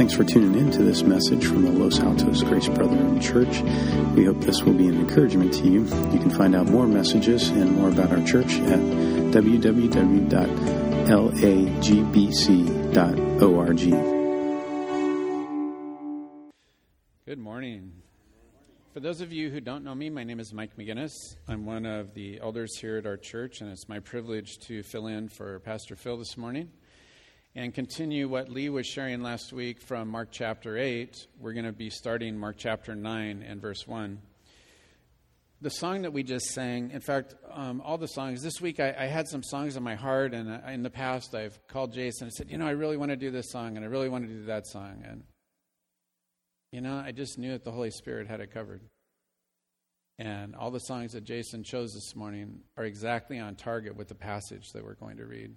Thanks for tuning in to this message from the Los Altos Grace Brethren Church. We hope this will be an encouragement to you. You can find out more messages and more about our church at www.lagbc.org. Good morning. For those of you who don't know me, my name is Mike McGinnis. I'm one of the elders here at our church, and it's my privilege to fill in for Pastor Phil this morning and continue what Lee was sharing last week from Mark chapter 8. We're going to be starting Mark chapter 9 and verse 1. The song that we just sang, in fact, all the songs, this week I had some songs in my heart, and in the past I've called Jason and said, I really want to do this song, and I really want to do that song. And, I just knew that the Holy Spirit had it covered. And all the songs that Jason chose this morning are exactly on target with the passage that we're going to read.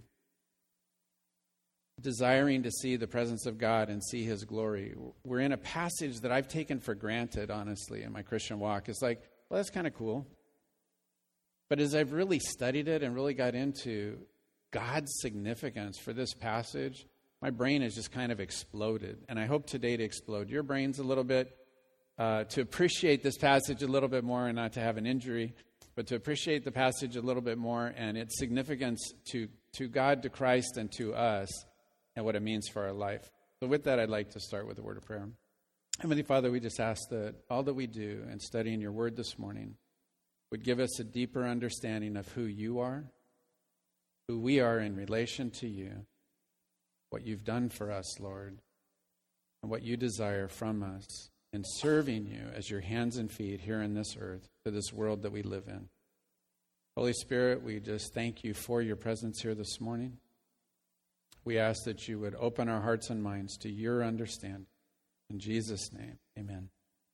Desiring to see the presence of God and see His glory. We're in a passage that I've taken for granted, honestly, in my Christian walk. It's like, well, that's kind of cool. But as I've really studied it and really got into God's significance for this passage, my brain has just kind of exploded. And I hope today to explode your brains a little bit, to appreciate this passage a little bit more and not to have an injury, but to appreciate the passage a little bit more and its significance to God, to Christ, and to us, and what it means for our life. So with that, I'd like to start with a word of prayer. Heavenly Father, we just ask that all that we do in studying your word this morning would give us a deeper understanding of who you are, who we are in relation to you, what you've done for us, Lord, and what you desire from us in serving you as your hands and feet here in this earth, to this world that we live in. Holy Spirit, we just thank you for your presence here this morning. We ask that you would open our hearts and minds to your understanding. In Jesus' name, amen.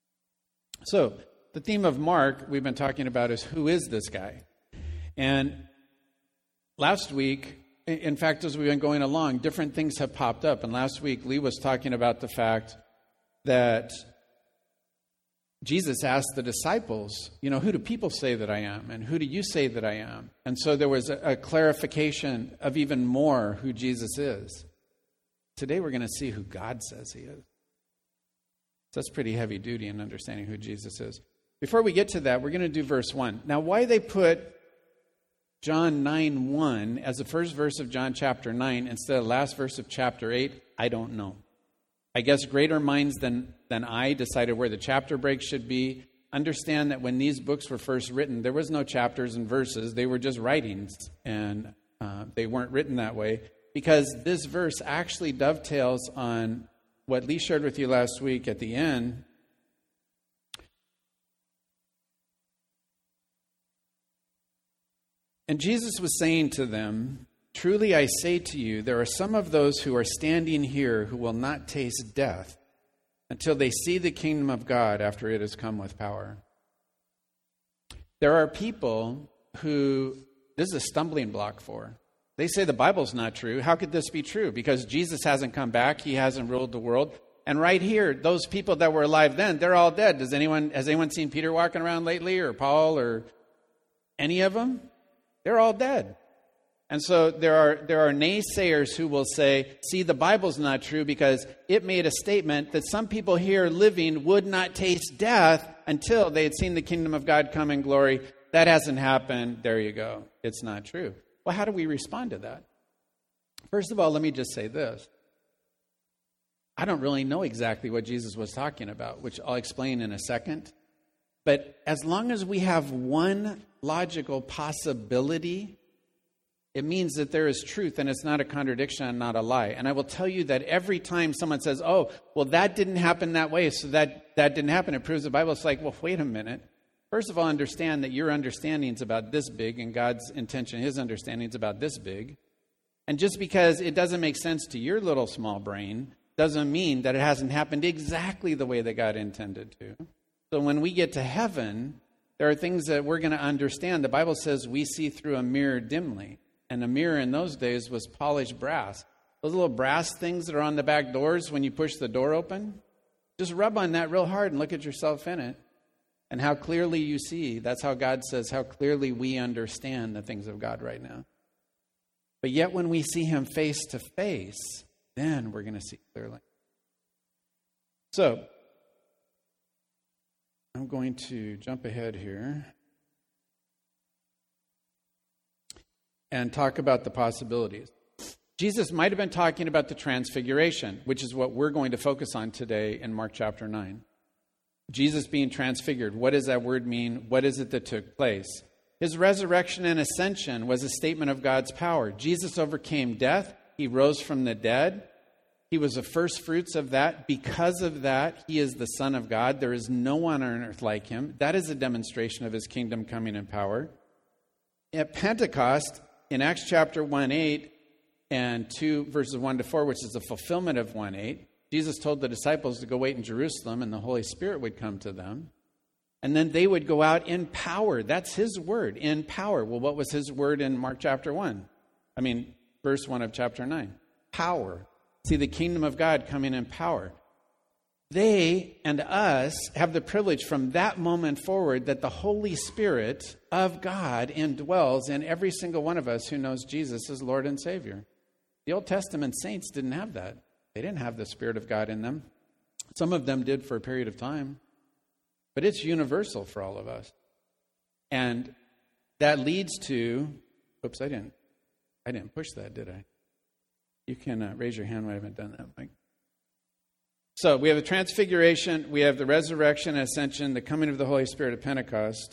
So, the theme of Mark we've been talking about is, who is this guy? And last week, in fact, as we've been going along, different things have popped up. And last week, Lee was talking about the fact that Jesus asked the disciples, who do people say that I am? And who do you say that I am? And so there was a clarification of even more who Jesus is. Today we're going to see who God says he is. So that's pretty heavy duty in understanding who Jesus is. Before we get to that, we're going to do verse 1. Now, why they put John 9:1 as the first verse of John chapter 9 instead of the last verse of chapter 8, I don't know. I guess greater minds than I decided where the chapter break should be. Understand that when these books were first written, there was no chapters and verses. They were just writings, and they weren't written that way, because this verse actually dovetails on what Lee shared with you last week at the end. And Jesus was saying to them, truly I say to you, there are some of those who are standing here who will not taste death until they see the kingdom of God after it has come with power. There are people who this is a stumbling block for. They say the Bible's not true. How could this be true? Because Jesus hasn't come back. He hasn't ruled the world. And right here, those people that were alive then, they're all dead. Has anyone seen Peter walking around lately, or Paul, or any of them? They're all dead. And so there are naysayers who will say, see, the Bible's not true because it made a statement that some people here living would not taste death until they had seen the kingdom of God come in glory. That hasn't happened. There you go. It's not true. Well, how do we respond to that? First of all, let me just say this. I don't really know exactly what Jesus was talking about, which I'll explain in a second. But as long as we have one logical possibility, it means that there is truth and it's not a contradiction and not a lie. And I will tell you that every time someone says, oh, well, that didn't happen that way, so that didn't happen, it proves the Bible. It's like, well, wait a minute. First of all, understand that your understanding is about this big and God's intention, his understanding is about this big. And just because it doesn't make sense to your little small brain doesn't mean that it hasn't happened exactly the way that God intended to. So when we get to heaven, there are things that we're going to understand. The Bible says we see through a mirror dimly. And a mirror in those days was polished brass. Those little brass things that are on the back doors when you push the door open, just rub on that real hard and look at yourself in it. And how clearly you see. That's how God says how clearly we understand the things of God right now. But yet when we see him face to face, then we're going to see clearly. So, I'm going to jump ahead here and talk about the possibilities. Jesus might have been talking about the transfiguration, which is what we're going to focus on today in Mark chapter 9. Jesus being transfigured. What does that word mean? What is it that took place? His resurrection and ascension was a statement of God's power. Jesus overcame death. He rose from the dead. He was the first fruits of that. Because of that, he is the Son of God. There is no one on earth like him. That is a demonstration of his kingdom coming in power. At Pentecost, in Acts chapter 1:8 and 2 verses 1 to 4, which is the fulfillment of 1:8, Jesus told the disciples to go wait in Jerusalem and the Holy Spirit would come to them. And then they would go out in power. That's his word, in power. Well, what was his word in Mark chapter 1? Verse 1 of chapter 9. Power. See, the kingdom of God coming in power. They and us have the privilege from that moment forward that the Holy Spirit of God indwells in every single one of us who knows Jesus as Lord and Savior. The Old Testament saints didn't have that. They didn't have the Spirit of God in them. Some of them did for a period of time. But it's universal for all of us. And that leads to... Oops, I didn't push that, did I? You can raise your hand when I haven't done that, Mike. So we have the transfiguration, we have the resurrection and ascension, the coming of the Holy Spirit at Pentecost.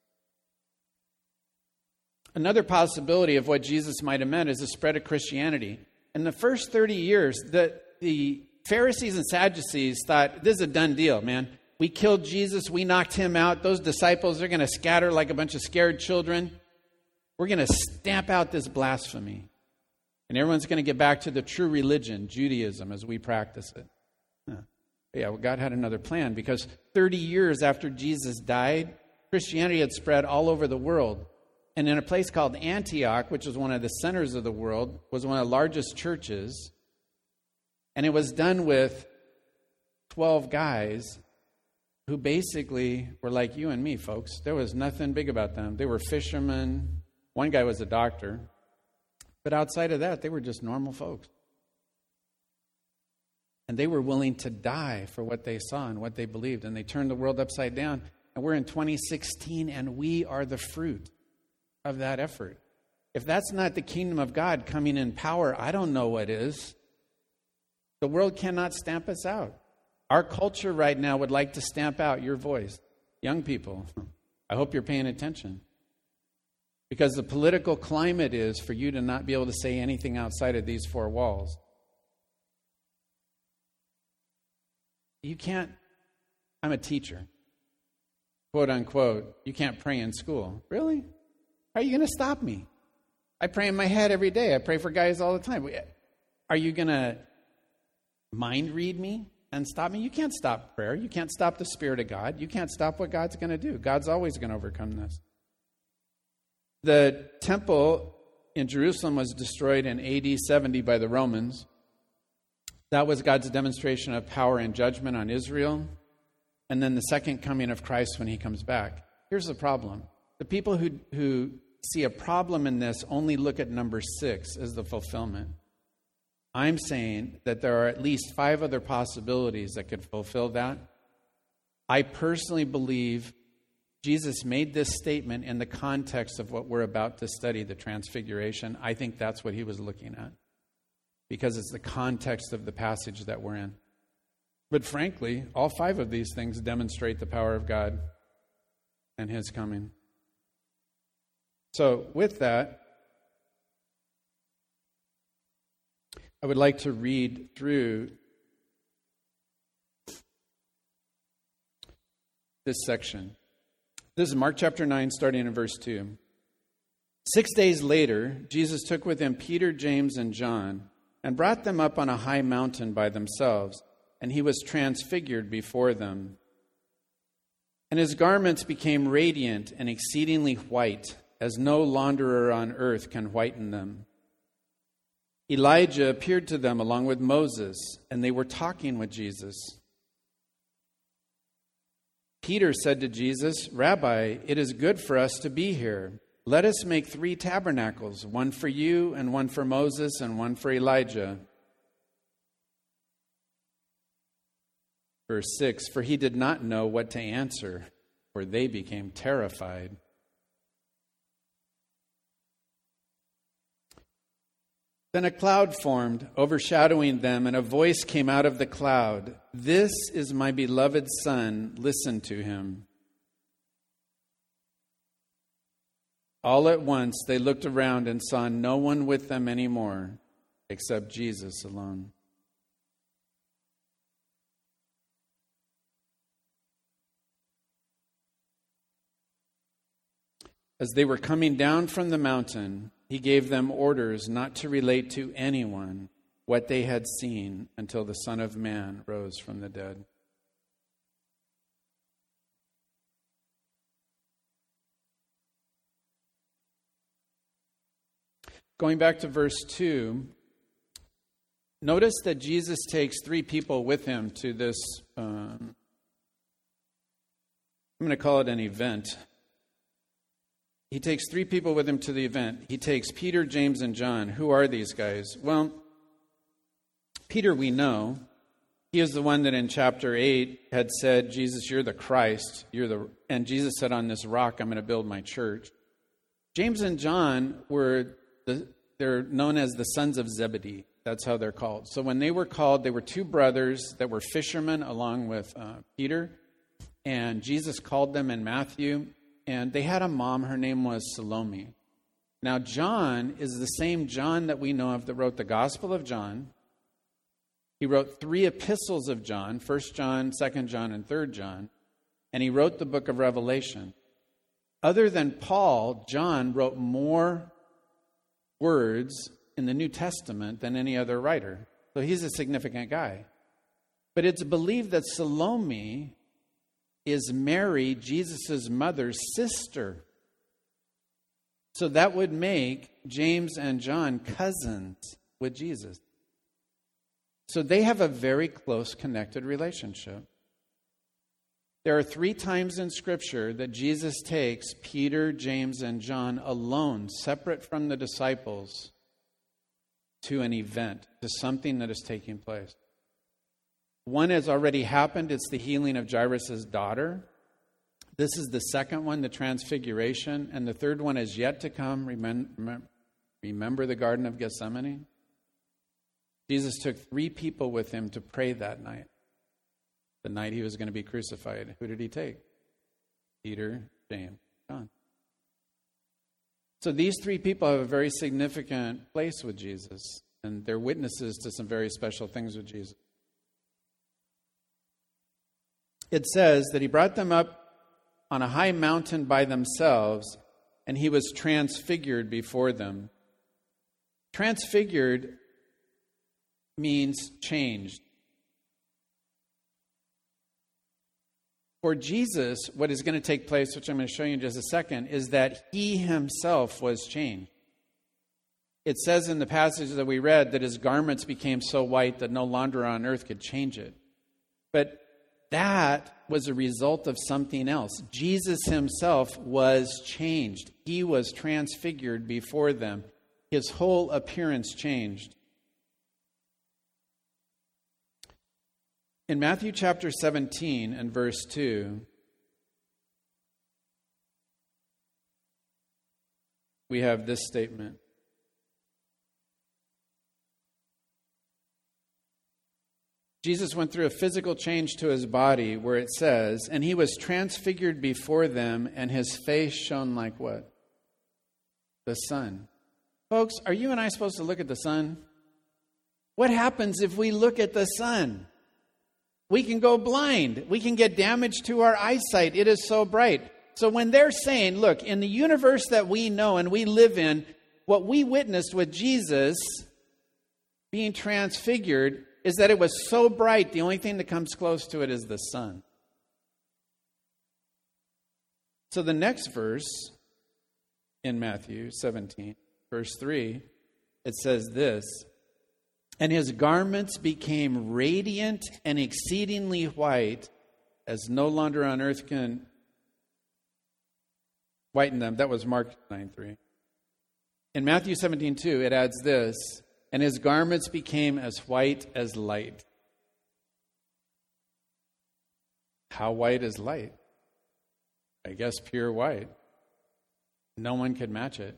Another possibility of what Jesus might have meant is the spread of Christianity. In the first 30 years, the Pharisees and Sadducees thought, this is a done deal, man. We killed Jesus, we knocked him out. Those disciples are going to scatter like a bunch of scared children. We're going to stamp out this blasphemy. And everyone's going to get back to the true religion, Judaism, as we practice it. Yeah, well, God had another plan because 30 years after Jesus died, Christianity had spread all over the world. And in a place called Antioch, which was one of the centers of the world, was one of the largest churches. And it was done with 12 guys who basically were like you and me, folks. There was nothing big about them. They were fishermen. One guy was a doctor. But outside of that, they were just normal folks. And they were willing to die for what they saw and what they believed. And they turned the world upside down. And we're in 2016, and we are the fruit of that effort. If that's not the kingdom of God coming in power, I don't know what is. The world cannot stamp us out. Our culture right now would like to stamp out your voice. Young people, I hope you're paying attention. Because the political climate is for you to not be able to say anything outside of these four walls. You can't, I'm a teacher, quote unquote, you can't pray in school. Really? How are you going to stop me? I pray in my head every day. I pray for guys all the time. Are you going to mind read me and stop me? You can't stop prayer. You can't stop the Spirit of God. You can't stop what God's going to do. God's always going to overcome this. The temple in Jerusalem was destroyed in AD 70 by the Romans. That was God's demonstration of power and judgment on Israel. And then the second coming of Christ when he comes back. Here's the problem. The people who see a problem in this only look at number 6 as the fulfillment. I'm saying that there are at least 5 other possibilities that could fulfill that. I personally believe Jesus made this statement in the context of what we're about to study, the Transfiguration. I think that's what he was looking at, because it's the context of the passage that we're in. But frankly, all 5 of these things demonstrate the power of God and his coming. So with that, I would like to read through this section. This is Mark chapter 9, starting in verse 2. 6 days later, Jesus took with him Peter, James, and John, and brought them up on a high mountain by themselves, and he was transfigured before them. And his garments became radiant and exceedingly white, as no launderer on earth can whiten them. Elijah appeared to them along with Moses, and they were talking with Jesus. Peter said to Jesus, "Rabbi, it is good for us to be here. Let us make 3 tabernacles, one for you, and one for Moses, and one for Elijah." Verse 6, for he did not know what to answer, for they became terrified. Then a cloud formed, overshadowing them, and a voice came out of the cloud. This is my beloved Son, listen to him. All at once they looked around and saw no one with them anymore, except Jesus alone. As they were coming down from the mountain, he gave them orders not to relate to anyone what they had seen until the Son of Man rose from the dead. Going back to verse 2, notice that Jesus takes 3 people with him to this, I'm going to call it an event. He takes 3 people with him to the event. He takes Peter, James, and John. Who are these guys? Well, Peter we know. He is the one that in chapter 8 had said, Jesus, you're the Christ. And Jesus said, on this rock I'm going to build my church. James and John they're known as the sons of Zebedee. That's how they're called. So when they were called, they were 2 brothers that were fishermen along with Peter. And Jesus called them in Matthew. And they had a mom, her name was Salome. Now, John is the same John that we know of that wrote the Gospel of John. He wrote 3 epistles of John, 1 John, 2 John, and 3 John. And he wrote the book of Revelation. Other than Paul, John wrote more words in the New Testament than any other writer. So he's a significant guy. But it's believed that Salome is Mary, Jesus' mother's sister. So that would make James and John cousins with Jesus. So they have a very close connected relationship. There are 3 times in Scripture that Jesus takes Peter, James, and John alone, separate from the disciples, to an event, to something that is taking place. One has already happened. It's the healing of Jairus' daughter. This is the second one, the transfiguration. And the third one is yet to come. Remember the Garden of Gethsemane? Jesus took 3 people with him to pray that night. The night he was going to be crucified. Who did he take? Peter, James, John. So these 3 people have a very significant place with Jesus. And they're witnesses to some very special things with Jesus. It says that he brought them up on a high mountain by themselves, and he was transfigured before them. Transfigured means changed. For Jesus, what is going to take place, which I'm going to show you in just a second, is that he himself was changed. It says in the passage that we read that his garments became so white that no launderer on earth could change it. But that was a result of something else. Jesus himself was changed. He was transfigured before them. His whole appearance changed. In Matthew chapter 17 and verse 2, we have this statement. Jesus went through a physical change to his body where it says, and he was transfigured before them, and his face shone like what? The sun. Folks, are you and I supposed to look at the sun? What happens if we look at the sun? We can go blind. We can get damage to our eyesight. It is so bright. So when they're saying, look, in the universe that we know and we live in, what we witnessed with Jesus being transfigured is that it was so bright, the only thing that comes close to it is the sun. So the next verse in Matthew 17, verse 3, it says this, and his garments became radiant and exceedingly white, as no launderer on earth can whiten them. That was Mark 9:3. In Matthew 17:2, it adds this, and his garments became as white as light. How white is light? I guess pure white. No one could match it.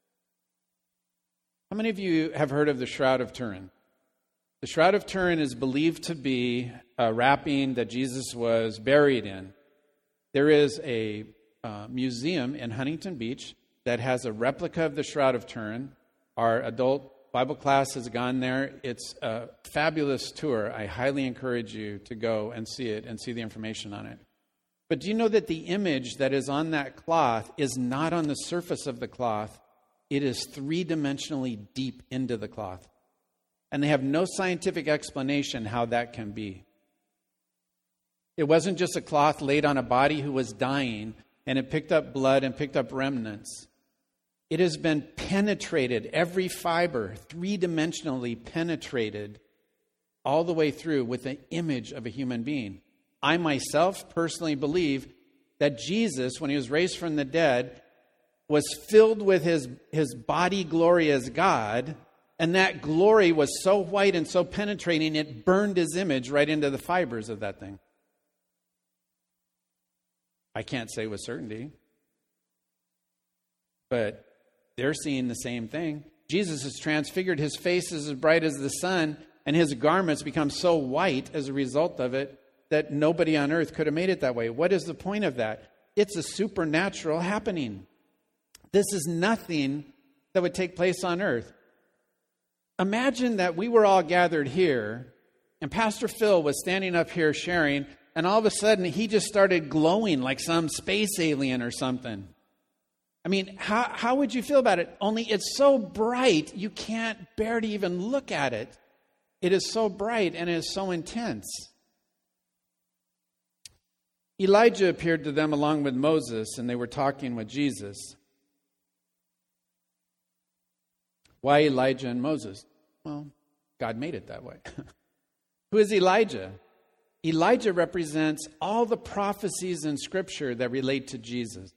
How many of you have heard of the Shroud of Turin? The Shroud of Turin is believed to be a wrapping that Jesus was buried in. There is a museum in Huntington Beach that has a replica of the Shroud of Turin. Our adult Bible class has gone there. It's a fabulous tour. I highly encourage you to go and see it and see the information on it. But do you know that the image that is on that cloth is not on the surface of the cloth? It is three-dimensionally deep into the cloth. And they have no scientific explanation how that can be. It wasn't just a cloth laid on a body who was dying, and it picked up blood and picked up remnants. It has been penetrated, every fiber, three-dimensionally penetrated all the way through with the image of a human being. I myself personally believe that Jesus, when he was raised from the dead, was filled with his body glory as God, and that glory was so white and so penetrating, it burned his image right into the fibers of that thing. I can't say with certainty, but they're seeing the same thing. Jesus is transfigured. His face is as bright as the sun, and his garments become so white as a result of it that nobody on earth could have made it that way. What is the point of that? It's a supernatural happening. This is nothing that would take place on earth. Imagine that we were all gathered here, and Pastor Phil was standing up here sharing, and all of a sudden he just started glowing like some space alien or something. I mean, how would you feel about it? Only it's so bright, you can't bear to even look at it. It is so bright and it is so intense. Elijah appeared to them along with Moses, and they were talking with Jesus. Why Elijah and Moses? Well, God made it that way. Who is Elijah? Elijah represents all the prophecies in Scripture that relate to Jesus.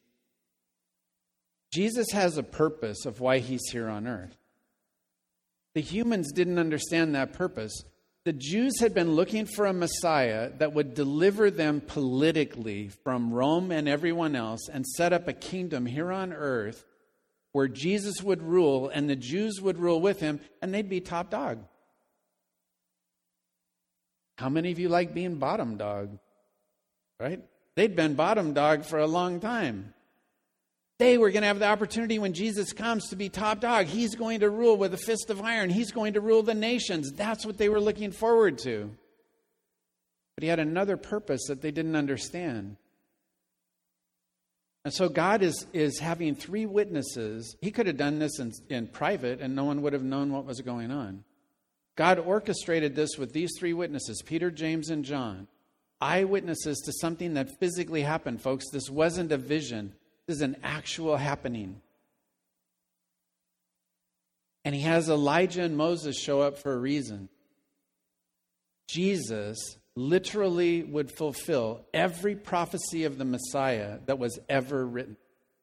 Jesus has a purpose of why he's here on earth. The humans didn't understand that purpose. The Jews had been looking for a Messiah that would deliver them politically from Rome and everyone else and set up a kingdom here on earth where Jesus would rule and the Jews would rule with him, and they'd be top dog. How many of you like being bottom dog? Right? They'd been bottom dog for a long time. They were going to have the opportunity when Jesus comes to be top dog. He's going to rule with a fist of iron. He's going to rule the nations. That's what they were looking forward to. But he had another purpose that they didn't understand. And so God is having three witnesses. He could have done this in private and no one would have known what was going on. God orchestrated this with these three witnesses, Peter, James, and John. Eyewitnesses to something that physically happened, folks. This wasn't a vision. This is an actual happening. And he has Elijah and Moses show up for a reason. Jesus literally would fulfill every prophecy of the Messiah that was ever written.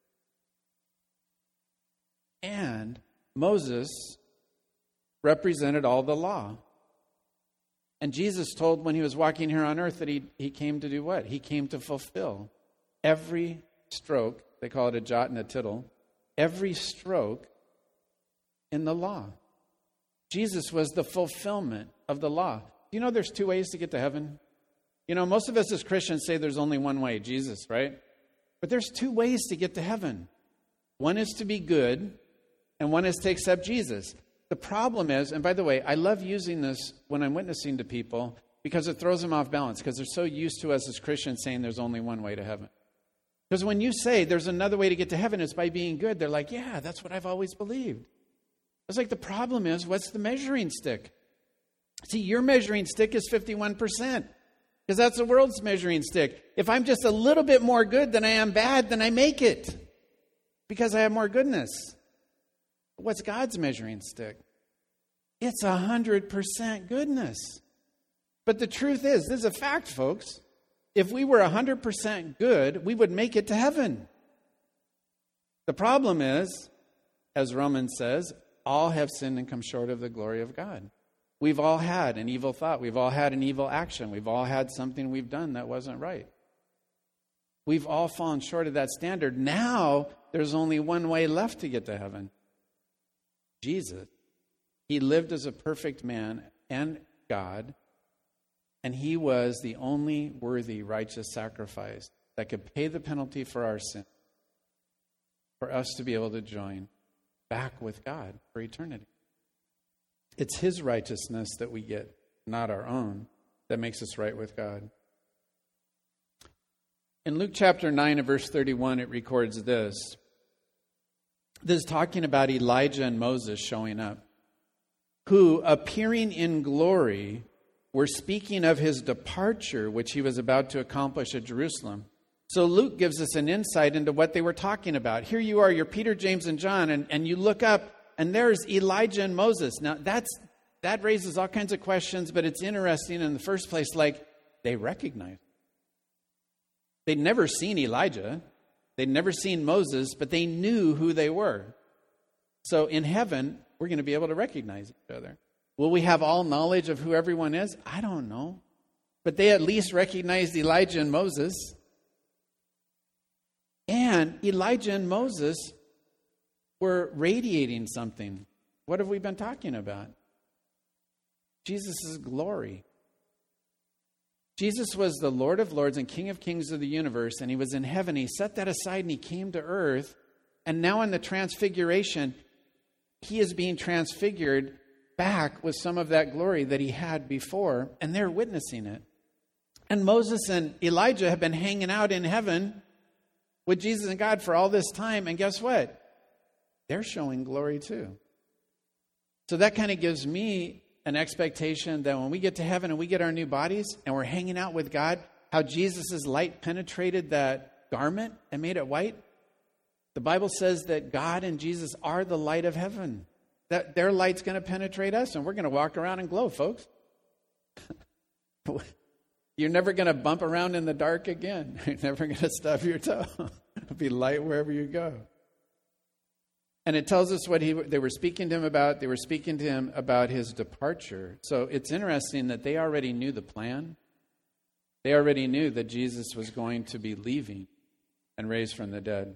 And Moses represented all the law. And Jesus told when he was walking here on earth that he came to do what? He came to fulfill every stroke. They call it a jot and a tittle. Every stroke in the law. Jesus was the fulfillment of the law. Do you know there's two ways to get to heaven? You know, most of us as Christians say there's only one way, Jesus, right? But there's two ways to get to heaven. One is to be good, and one is to accept Jesus. The problem is, and by the way, I love using this when I'm witnessing to people because it throws them off balance, because they're so used to us as Christians saying there's only one way to heaven. Because when you say there's another way to get to heaven, it's by being good, they're like, yeah, that's what I've always believed. It's like the problem is, what's the measuring stick? See, your measuring stick is 51%, because that's the world's measuring stick. If I'm just a little bit more good than I am bad, then I make it, because I have more goodness. What's God's measuring stick? It's 100% goodness. But the truth is, this is a fact, folks. If we were 100% good, we would make it to heaven. The problem is, as Romans says, all have sinned and come short of the glory of God. We've all had an evil thought. We've all had an evil action. We've all had something we've done that wasn't right. We've all fallen short of that standard. Now, there's only one way left to get to heaven. Jesus. He lived as a perfect man and God, and he was the only worthy, righteous sacrifice that could pay the penalty for our sin, for us to be able to join back with God for eternity. It's his righteousness that we get, not our own, that makes us right with God. In Luke chapter 9 and verse 31, it records this. This is talking about Elijah and Moses showing up, who, appearing in glory, were speaking of his departure, which he was about to accomplish at Jerusalem. So Luke gives us an insight into what they were talking about. Here you are, you're Peter, James, and John, and you look up, and there's Elijah and Moses. Now, that raises all kinds of questions, but it's interesting in the first place, like, they recognize. They'd never seen Elijah. They'd never seen Moses, but they knew who they were. So in heaven, we're going to be able to recognize each other. Will we have all knowledge of who everyone is? I don't know. But they at least recognized Elijah and Moses. And Elijah and Moses were radiating something. What have we been talking about? Jesus' glory. Jesus was the Lord of Lords and King of Kings of the universe, and he was in heaven. He set that aside and he came to earth. And now in the transfiguration, he is being transfigured back with some of that glory that he had before, and they're witnessing it. And Moses and Elijah have been hanging out in heaven with Jesus and God for all this time, and guess what? They're showing glory too. So that kind of gives me an expectation that when we get to heaven and we get our new bodies and we're hanging out with God, how Jesus' light penetrated that garment and made it white. The Bible says that God and Jesus are the light of heaven. That their light's going to penetrate us and we're going to walk around and glow, folks. You're never going to bump around in the dark again. You're never going to stub your toe. It'll be light wherever you go. And it tells us what they were speaking to him about. They were speaking to him about his departure. So it's interesting that they already knew the plan. They already knew that Jesus was going to be leaving and raised from the dead.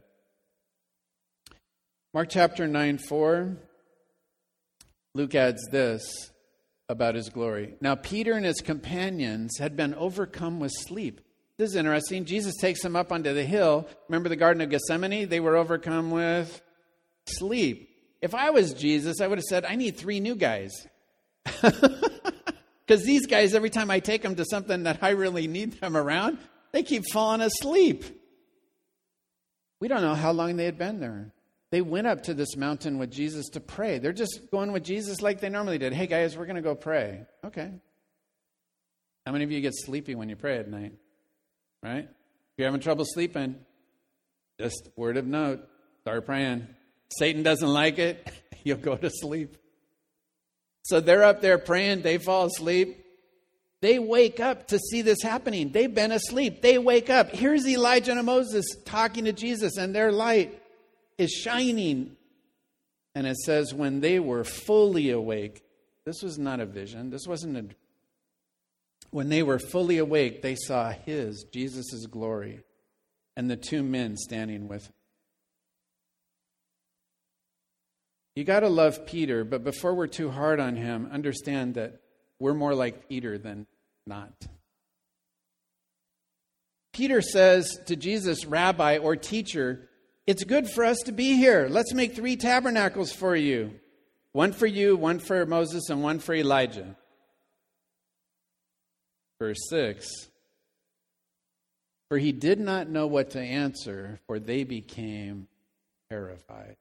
Mark chapter 9:4, Luke adds this about his glory. Now Peter and his companions had been overcome with sleep. This is interesting. Jesus takes them up onto the hill. Remember the Garden of Gethsemane? They were overcome with sleep. If I was Jesus, I would have said, I need 3 new guys. Because these guys, every time I take them to something that I really need them around, they keep falling asleep. We don't know how long they had been there. They went up to this mountain with Jesus to pray. They're just going with Jesus like they normally did. Hey guys, we're going to go pray. Okay. How many of you get sleepy when you pray at night? Right? If you're having trouble sleeping, just word of note, start praying. Satan doesn't like it, you'll go to sleep. So they're up there praying, they fall asleep. They wake up to see this happening. They've been asleep. They wake up. Here's Elijah and Moses talking to Jesus, and their light is shining. And it says, when they were fully awake, this was not a vision. This wasn't a... When they were fully awake, they saw Jesus' glory, and the 2 men standing with him. You got to love Peter, but before we're too hard on him, understand that we're more like Peter than not. Peter says to Jesus, Rabbi or teacher, it's good for us to be here. Let's make 3 tabernacles for you. One for you, one for Moses, and one for Elijah. Verse 6. For he did not know what to answer, for they became terrified.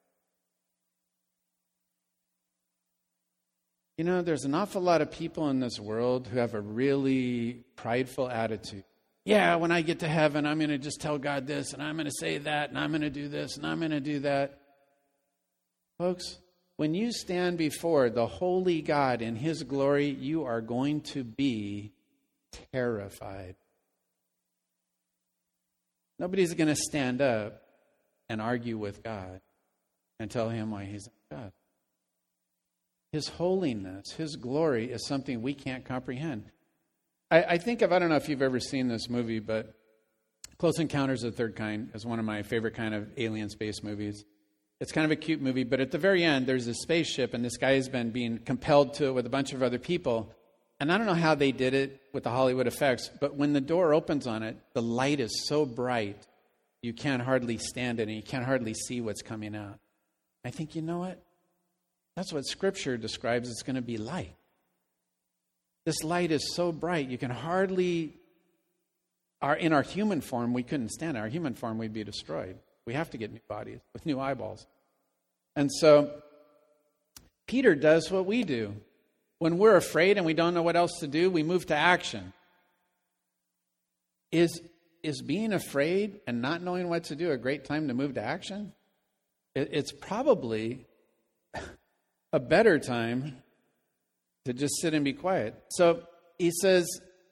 You know, there's an awful lot of people in this world who have a really prideful attitude. Yeah, when I get to heaven, I'm going to just tell God this, and I'm going to say that, and I'm going to do this, and I'm going to do that. Folks, when you stand before the holy God in his glory, you are going to be terrified. Nobody's going to stand up and argue with God and tell him why he's God. His holiness, his glory is something we can't comprehend. I don't know if you've ever seen this movie, but Close Encounters of the Third Kind is one of my favorite kind of alien space movies. It's kind of a cute movie, but at the very end, there's this spaceship, and this guy has been being compelled to it with a bunch of other people. And I don't know how they did it with the Hollywood effects, but when the door opens on it, the light is so bright, you can't hardly stand it, and you can't hardly see what's coming out. I think, you know what? That's what Scripture describes it's going to be like. This light is so bright, you can hardly... In our human form, we couldn't stand it. Our human form, we'd be destroyed. We have to get new bodies with new eyeballs. And so Peter does what we do. When we're afraid and we don't know what else to do, we move to action. Is being afraid and not knowing what to do a great time to move to action? It's probably a better time to just sit and be quiet. So he says,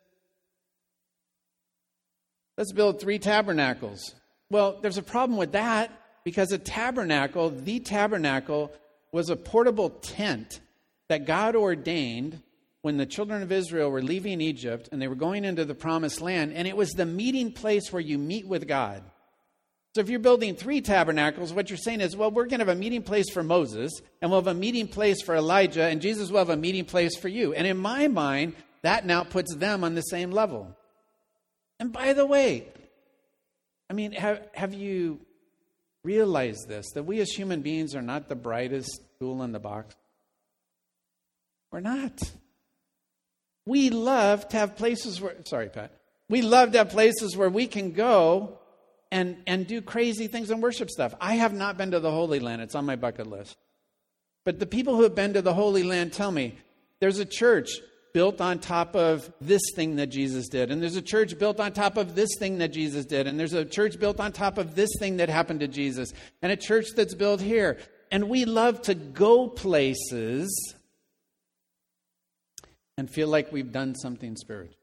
let's build 3 tabernacles. Well, there's a problem with that because the tabernacle was a portable tent that God ordained when the children of Israel were leaving Egypt and they were going into the promised land, and it was the meeting place where you meet with God. So if you're building 3 tabernacles, what you're saying is, well, we're going to have a meeting place for Moses, and we'll have a meeting place for Elijah, and Jesus will have a meeting place for you. And in my mind, that now puts them on the same level. And by the way, I mean, have you realized this, that we as human beings are not the brightest tool in the box? We're not. We love to have places where, we love to have places where we can go and do crazy things and worship stuff. I have not been to the Holy Land. It's on my bucket list. But the people who have been to the Holy Land tell me, there's a church built on top of this thing that Jesus did. And there's a church built on top of this thing that Jesus did. And there's a church built on top of this thing that happened to Jesus. And a church that's built here. And we love to go places and feel like we've done something spiritual.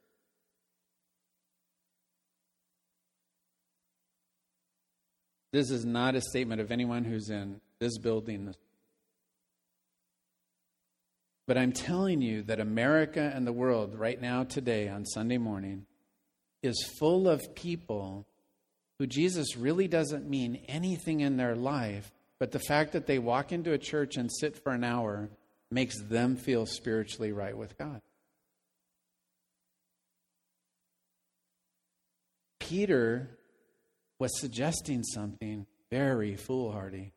This is not a statement of anyone who's in this building. But I'm telling you that America and the world right now, today, on Sunday morning, is full of people who Jesus really doesn't mean anything in their life, but the fact that they walk into a church and sit for an hour makes them feel spiritually right with God. Peter was suggesting something very foolhardy.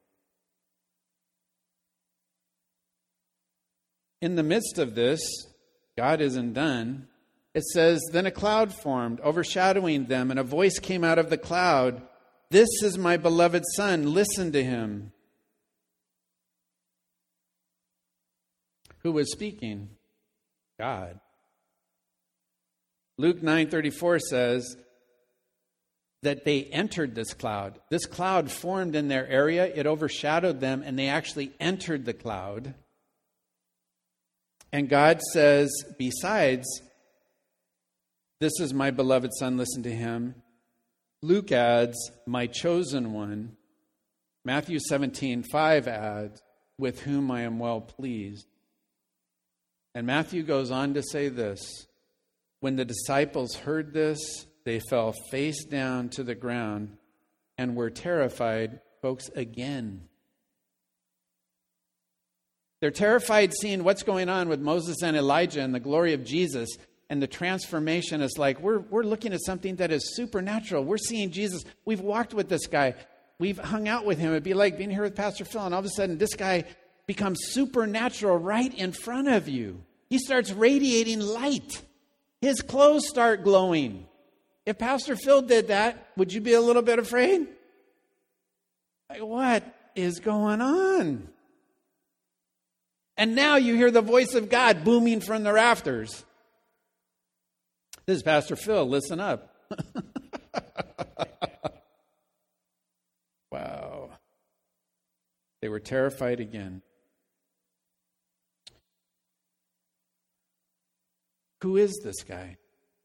In the midst of this, God isn't done. It says, then a cloud formed, overshadowing them, and a voice came out of the cloud. This is my beloved Son, listen to him. Who was speaking? God. Luke 9:34 says that they entered this cloud. This cloud formed in their area. It overshadowed them, and they actually entered the cloud. And God says, besides, this is my beloved Son, listen to him. Luke adds, my chosen one. Matthew 17:5 adds, with whom I am well pleased. And Matthew goes on to say this, when the disciples heard this, they fell face down to the ground and were terrified, folks, again. They're terrified seeing what's going on with Moses and Elijah and the glory of Jesus. And the transformation is like, we're looking at something that is supernatural. We're seeing Jesus. We've walked with this guy. We've hung out with him. It'd be like being here with Pastor Phil. And all of a sudden, this guy becomes supernatural right in front of you. He starts radiating light. His clothes start glowing. If Pastor Phil did that, would you be a little bit afraid? Like, what is going on? And now you hear the voice of God booming from the rafters. This is Pastor Phil. Listen up. Wow. They were terrified again. Who is this guy?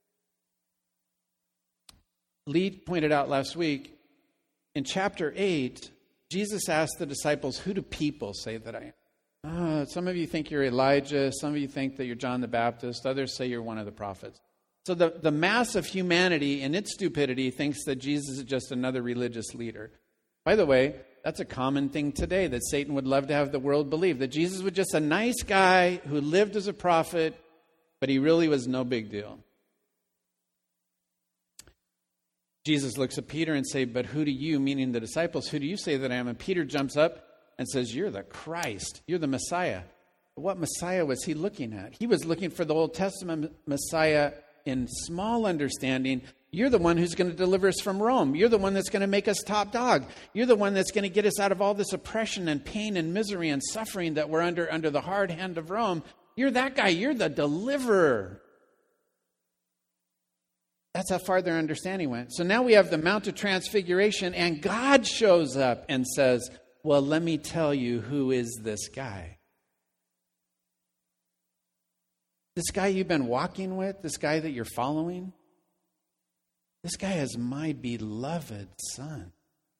Lee pointed out last week, in chapter 8, Jesus asked the disciples, who do people say that I am? Some of you think you're Elijah. Some of you think that you're John the Baptist. Others say you're one of the prophets. So the mass of humanity in its stupidity thinks that Jesus is just another religious leader. By the way, that's a common thing today that Satan would love to have the world believe, that Jesus was just a nice guy who lived as a prophet, but he really was no big deal. Jesus looks at Peter and says, but who do you, meaning the disciples, who do you say that I am? And Peter jumps up and says, you're the Christ, you're the Messiah. What Messiah was he looking at? He was looking for the Old Testament Messiah in small understanding. You're the one who's going to deliver us from Rome. You're the one that's going to make us top dog. You're the one that's going to get us out of all this oppression and pain and misery and suffering that we're under the hard hand of Rome. You're that guy. You're the deliverer. That's how far their understanding went. So now we have the Mount of Transfiguration, and God shows up and says, well, let me tell you who is this guy. This guy you've been walking with, this guy that you're following, this guy is my beloved son.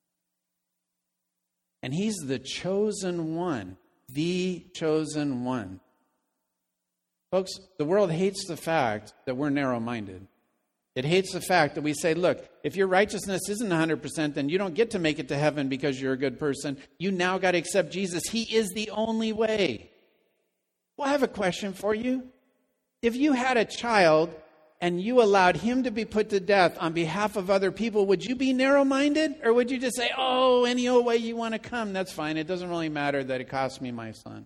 And he's the chosen one, the chosen one. Folks, the world hates the fact that we're narrow-minded. It hates the fact that we say, look, if your righteousness isn't 100%, then you don't get to make it to heaven because you're a good person. You now got to accept Jesus. He is the only way. Well, I have a question for you. If you had a child and you allowed him to be put to death on behalf of other people, would you be narrow-minded? Or would you just say, oh, any old way you want to come, that's fine. It doesn't really matter that it cost me my son.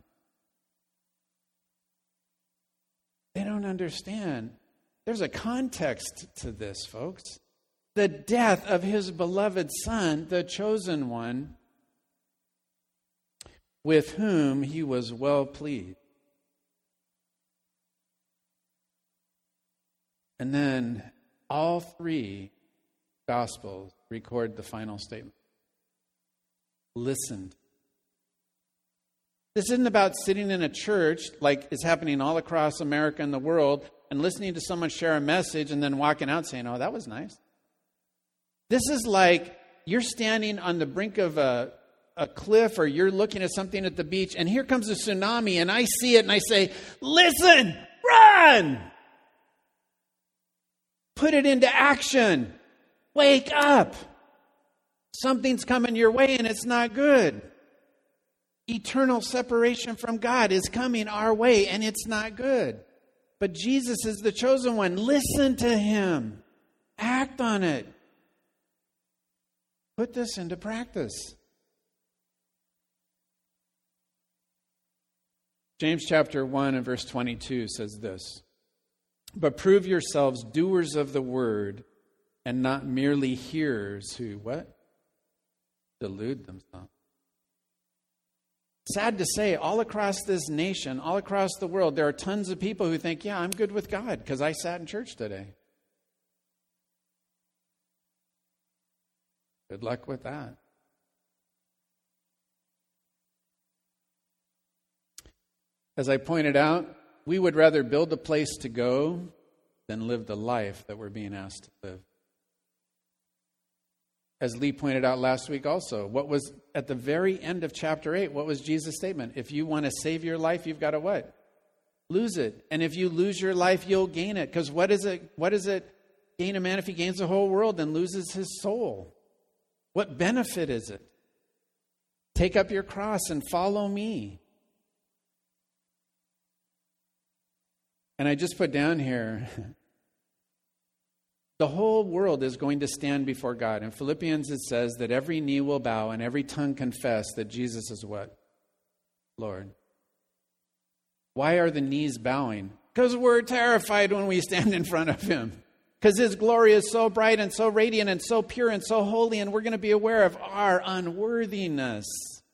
They don't understand. There's a context to this, folks. The death of his beloved son, the chosen one, with whom he was well pleased. And then all three Gospels record the final statement. Listened. This isn't about sitting in a church like is happening all across America and the world and listening to someone share a message and then walking out saying, oh, that was nice. This is like you're standing on the brink of a cliff, or you're looking at something at the beach, and here comes a tsunami, and I see it and I say, listen, run! Put it into action. Wake up. Something's coming your way and it's not good. Eternal separation from God is coming our way and it's not good. But Jesus is the chosen one. Listen to him. Act on it. Put this into practice. James chapter 1 and verse 22 says this. But prove yourselves doers of the word and not merely hearers who, what? Delude themselves. Sad to say, all across this nation, all across the world, there are tons of people who think, yeah, I'm good with God because I sat in church today. Good luck with that. As I pointed out, we would rather build a place to go than live the life that we're being asked to live. As Lee pointed out last week also, what was at the very end of chapter 8, what was Jesus' statement? If you want to save your life, you've got to what? Lose it. And if you lose your life, you'll gain it. Because what does it gain a man if he gains the whole world and loses his soul? What benefit is it? Take up your cross and follow me. And I just put down here, the whole world is going to stand before God. In Philippians it says that every knee will bow and every tongue confess that Jesus is what? Lord. Why are the knees bowing? Because we're terrified when we stand in front of him. Because his glory is so bright and so radiant and so pure and so holy, and we're going to be aware of our unworthiness.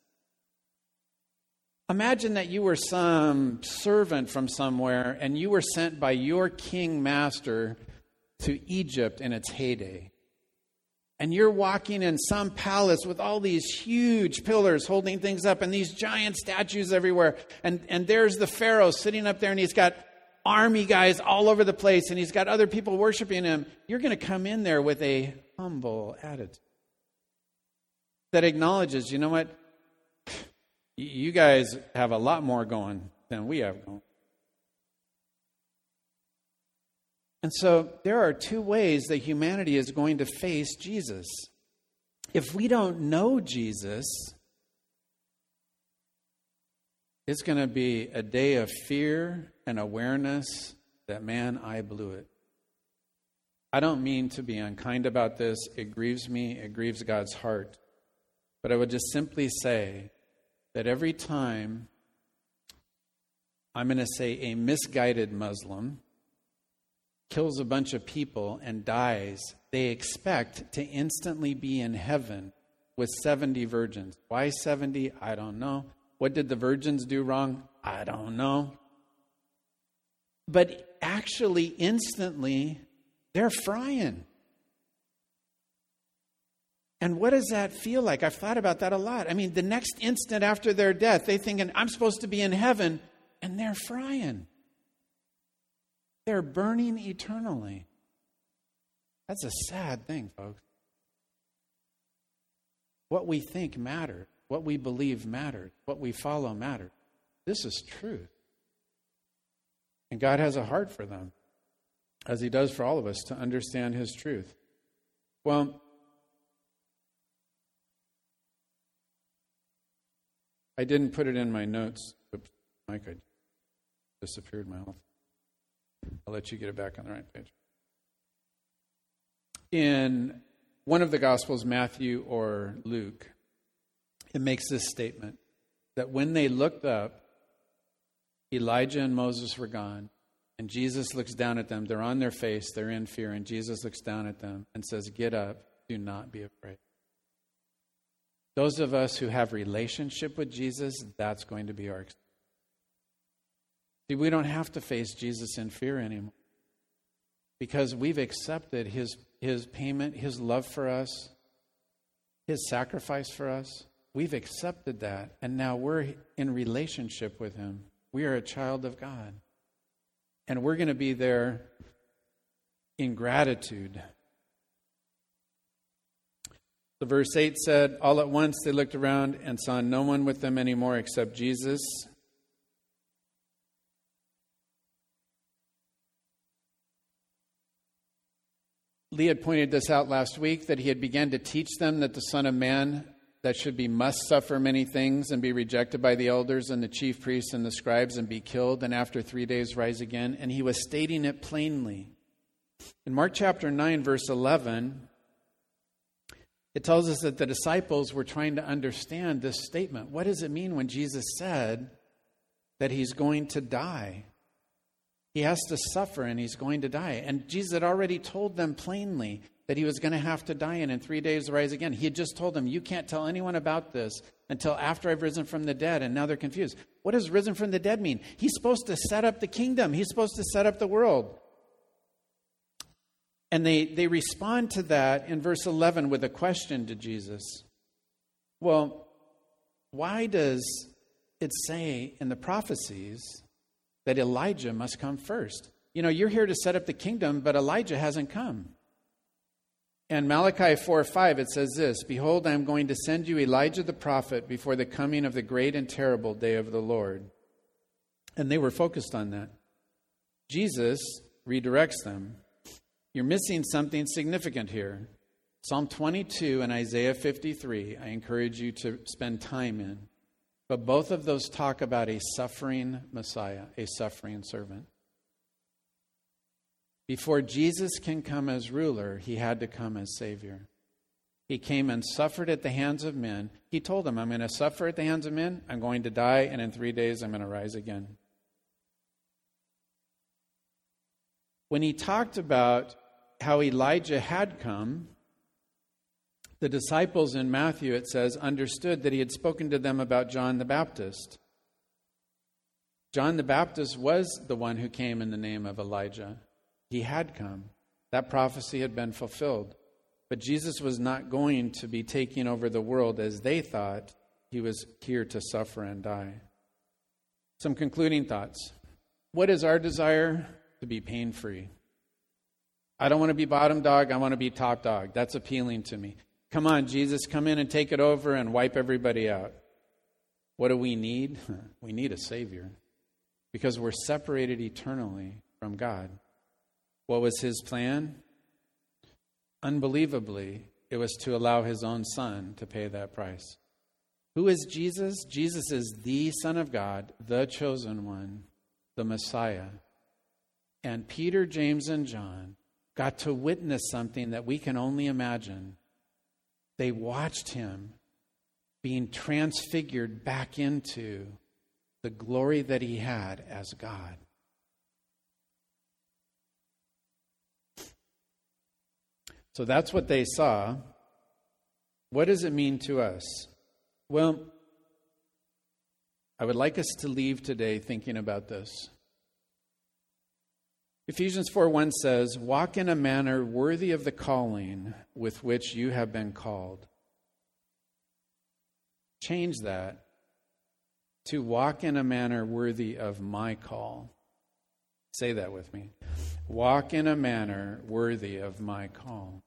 Imagine that you were some servant from somewhere and you were sent by your king master to Egypt in its heyday. And you're walking in some palace with all these huge pillars holding things up and these giant statues everywhere. And there's the Pharaoh sitting up there and he's got army guys all over the place and he's got other people worshiping him. You're going to come in there with a humble attitude that acknowledges, you know what? You guys have a lot more going than we have going. And so there are two ways that humanity is going to face Jesus. If we don't know Jesus, it's going to be a day of fear and awareness that, man, I blew it. I don't mean to be unkind about this. It grieves me. It grieves God's heart. But I would just simply say that every time, I'm going to say, a misguided Muslim kills a bunch of people and dies, they expect to instantly be in heaven with 70 virgins. Why 70? I don't know. What did the virgins do wrong? I don't know. But actually, instantly, they're frying. And what does that feel like? I've thought about that a lot. I mean, the next instant after their death, they're thinking, I'm supposed to be in heaven, and they're frying. They're burning eternally. That's a sad thing, folks. What we think matters. What we believe matters. What we follow matters. This is truth. And God has a heart for them, as He does for all of us, to understand His truth. Well, I didn't put it in my notes. Oops, Mike, I disappeared my whole thing. I'll let you get it back on the right page. In one of the Gospels, Matthew or Luke, it makes this statement, that when they looked up, Elijah and Moses were gone, and Jesus looks down at them. They're on their face, they're in fear, and Jesus looks down at them and says, get up, do not be afraid. Those of us who have relationship with Jesus, that's going to be our experience. See, we don't have to face Jesus in fear anymore, because we've accepted His payment, His love for us, His sacrifice for us. We've accepted that, and now we're in relationship with Him. We are a child of God. And we're going to be there in gratitude. The verse 8 said, all at once they looked around and saw no one with them anymore except Jesus. Lee had pointed this out last week, that he had begun to teach them that the Son of Man that should be must suffer many things and be rejected by the elders and the chief priests and the scribes and be killed, and after 3 days rise again. And he was stating it plainly. In Mark chapter 9, verse 11, it tells us that the disciples were trying to understand this statement. What does it mean when Jesus said that He's going to die? He has to suffer and He's going to die. And Jesus had already told them plainly that He was going to have to die and in 3 days rise again. He had just told them, you can't tell anyone about this until after I've risen from the dead. And now they're confused. What does risen from the dead mean? He's supposed to set up the kingdom. He's supposed to set up the world. And they respond to that in verse 11 with a question to Jesus. Well, why does it say in the prophecies that Elijah must come first? You know, you're here to set up the kingdom, but Elijah hasn't come. And Malachi 4:5, it says this, behold, I am going to send you Elijah the prophet before the coming of the great and terrible day of the Lord. And they were focused on that. Jesus redirects them. You're missing something significant here. Psalm 22 and Isaiah 53, I encourage you to spend time in. But both of those talk about a suffering Messiah, a suffering servant. Before Jesus can come as ruler, He had to come as Savior. He came and suffered at the hands of men. He told them, I'm going to suffer at the hands of men, I'm going to die, and in 3 days I'm going to rise again. When He talked about how Elijah had come, the disciples in Matthew, it says, understood that He had spoken to them about John the Baptist. John the Baptist was the one who came in the name of Elijah. He had come. That prophecy had been fulfilled. But Jesus was not going to be taking over the world as they thought. He was here to suffer and die. Some concluding thoughts. What is our desire? To be pain-free. I don't want to be bottom dog. I want to be top dog. That's appealing to me. Come on, Jesus, come in and take it over and wipe everybody out. What do we need? We need a Savior. Because we're separated eternally from God. What was his plan? Unbelievably, it was to allow his own son to pay that price. Who is Jesus? Jesus is the Son of God, the chosen one, the Messiah. And Peter, James, and John got to witness something that we can only imagine. They watched him being transfigured back into the glory that he had as God. So that's what they saw. What does it mean to us? Well, I would like us to leave today thinking about this. Ephesians 4:1 says, "Walk in a manner worthy of the calling with which you have been called." Change that to walk in a manner worthy of my call. Say that with me. Walk in a manner worthy of my call.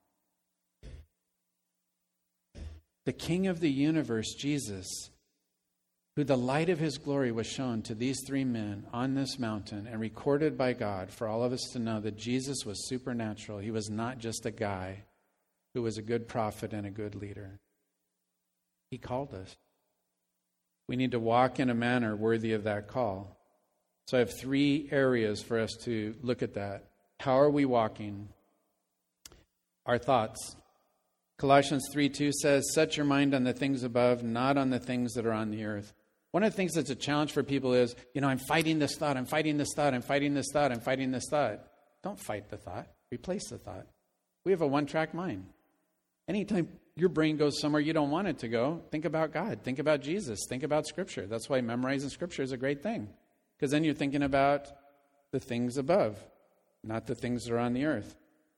The King of the universe, Jesus, who the light of his glory was shown to these three men on this mountain and recorded by God for all of us to know that Jesus was supernatural. He was not just a guy who was a good prophet and a good leader. He called us. We need to walk in a manner worthy of that call. So I have three areas for us to look at that. How are we walking? Our thoughts. Colossians 3:2 says, "Set your mind on the things above, not on the things that are on the earth." One of the things that's a challenge for people is, I'm fighting this thought, I'm fighting this thought, I'm fighting this thought, I'm fighting this thought. Don't fight the thought. Replace the thought. We have a one-track mind. Anytime your brain goes somewhere you don't want it to go, think about God, think about Jesus, think about Scripture. That's why memorizing Scripture is a great thing, because then you're thinking about the things above, not the things that are on the earth.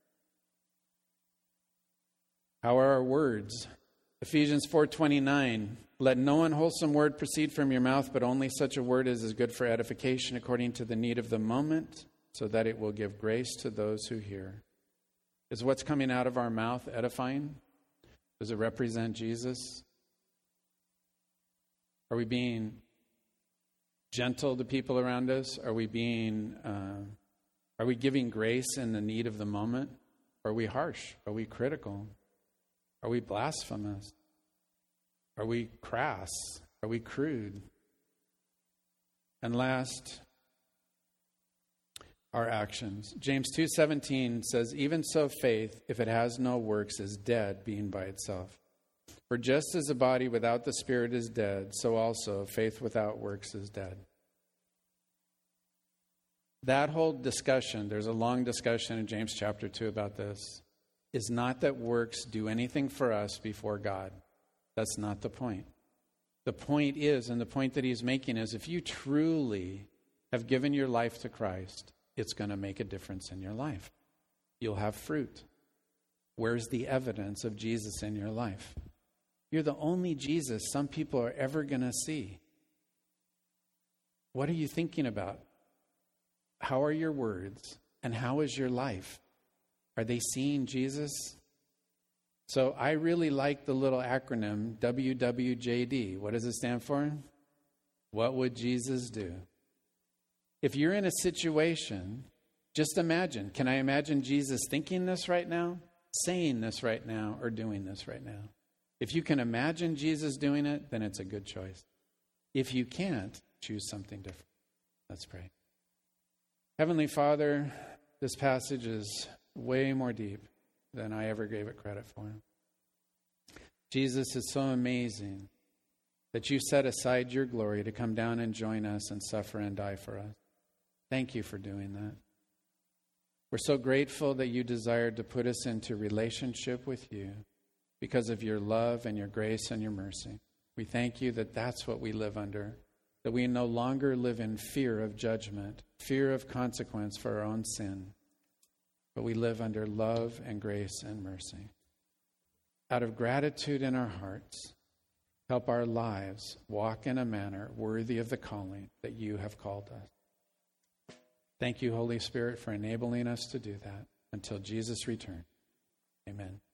How are our words? Ephesians 4:29, "Let no unwholesome word proceed from your mouth, but only such a word as is good for edification according to the need of the moment, so that it will give grace to those who hear." Is what's coming out of our mouth edifying? Does it represent Jesus? Are we being gentle to people around us? Are we giving grace in the need of the moment? Are we harsh? Are we critical? Are we blasphemous? Are we crass? Are we crude? And last, our actions. James 2:17 says, "Even so faith, if it has no works, is dead, being by itself. For just as a body without the spirit is dead, so also faith without works is dead." That whole discussion, there's a long discussion in James chapter 2 about this, is not that works do anything for us before God. That's not the point. The point is, and the point that he's making is, if you truly have given your life to Christ, it's going to make a difference in your life. You'll have fruit. Where's the evidence of Jesus in your life? You're the only Jesus some people are ever going to see. What are you thinking about? How are your words? And how is your life? Are they seeing Jesus? So I really like the little acronym WWJD. What does it stand for? What would Jesus do? If you're in a situation, just imagine. Can I imagine Jesus thinking this right now, saying this right now, or doing this right now? If you can imagine Jesus doing it, then it's a good choice. If you can't, choose something different. Let's pray. Heavenly Father, this passage is way more deep than I ever gave it credit for. Jesus, it's so amazing that you set aside your glory to come down and join us and suffer and die for us. Thank you for doing that. We're so grateful that you desired to put us into relationship with you because of your love and your grace and your mercy. We thank you that that's what we live under, that we no longer live in fear of judgment, fear of consequence for our own sin, but we live under love and grace and mercy. Out of gratitude in our hearts, help our lives walk in a manner worthy of the calling that you have called us. Thank you, Holy Spirit, for enabling us to do that until Jesus returns. Amen.